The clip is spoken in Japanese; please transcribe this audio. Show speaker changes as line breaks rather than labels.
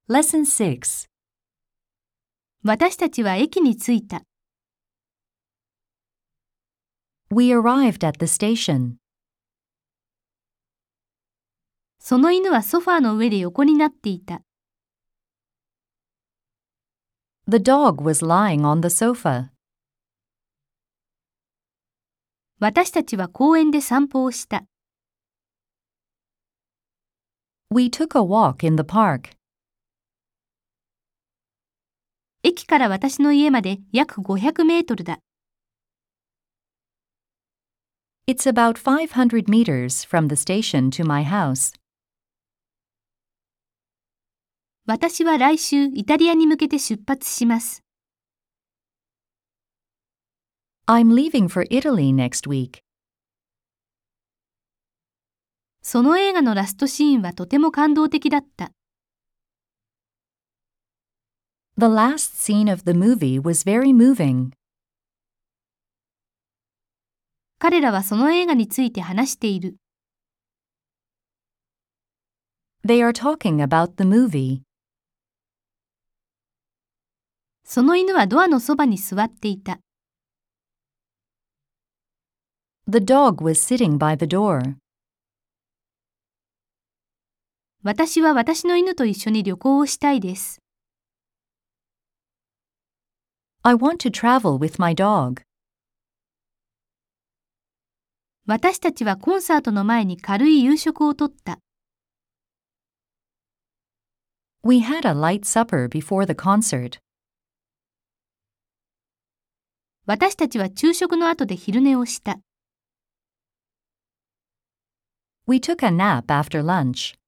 Lesson 6.
私たちは駅に着いた。
We arrived at the station.
その犬はソファーの上で横になっていた。
The dog was lying on the sofa.
私たちは公園で散歩をした。
We took a walk in the park.
駅から私の家まで約500メートルだ。
It's about 500 meters from the station to my house.
私は来週イタリアに向けて出発します。
I'm leaving for Italy next week.
その映画のラストシーンはとても感動的だった。
The last scene of the movie was very moving.
彼らはその映画について話している。
They are talking about the movie.
その犬はドアのそばに座っていた。
The dog was sitting by the door.
私は私の犬と一緒に旅行をしたいです。
I want to travel with my dog.
私たちはコンサートの前に軽い夕食をとった。
We had a light supper before the concert.
私たちは昼食の後で昼寝をした。
We took a nap after lunch.